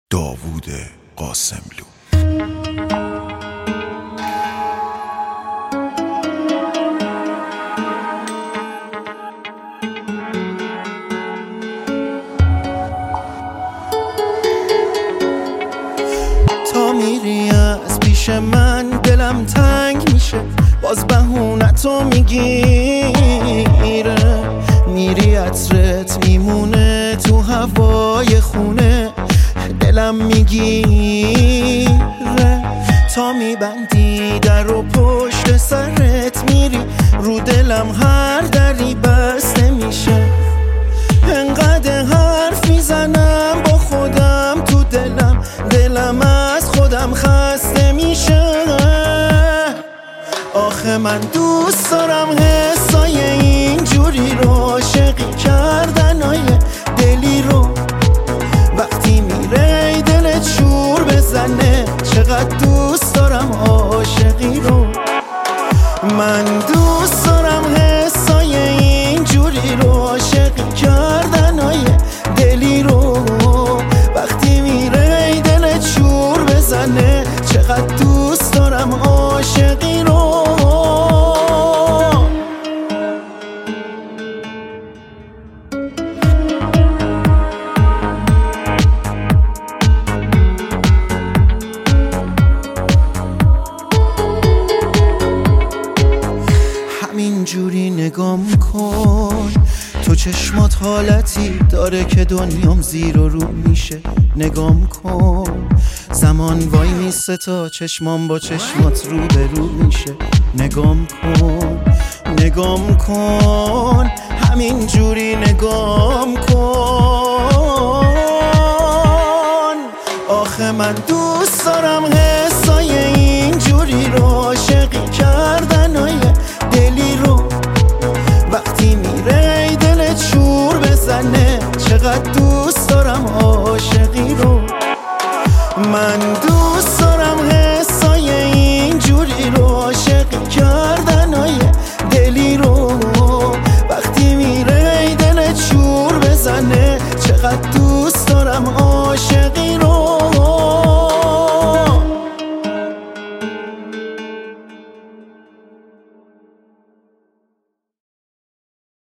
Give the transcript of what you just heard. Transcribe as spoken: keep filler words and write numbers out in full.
داوود قاسملو. تا میری از پیش من دلم تنگ میشه، باز بهونتو میگیره، میری عطرت میمونه تو هوای خونه، دلم میگیره. تا میبندی در و پشت سرت میری، رو دلم هر دری بسته میشه. انقدر حرف میزنم با خودم تو دلم، دلم از خودم خسته میشه. آخه من دوست دارم حسای اینجوری رو، عاشقی کردنای دلی رو. وقتی میره دلت شور بزنه، چقدر دوست دارم عاشقی رو. من دوست دارم حسای اینجوری رو، عاشقی کردنای دلی رو. وقتی میره دلت شور بزنه، چقدر دوست دارم عاشقی رو. همینجوری نگام کن، تو چشمات حالتی داره که دنیام زیر و رو میشه. نگام کن، زمان وای میسته تا چشمام با چشمات رو به رو میشه. نگام کن، نگام کن، همینجوری نگام کن. آخه من دوست دارم حسای اینجوری رو، عاشقی کردنای دلی رو. وقتی میره دلت شور بزنه، چقدر دوست دارم عاشقی رو. من دوست دارم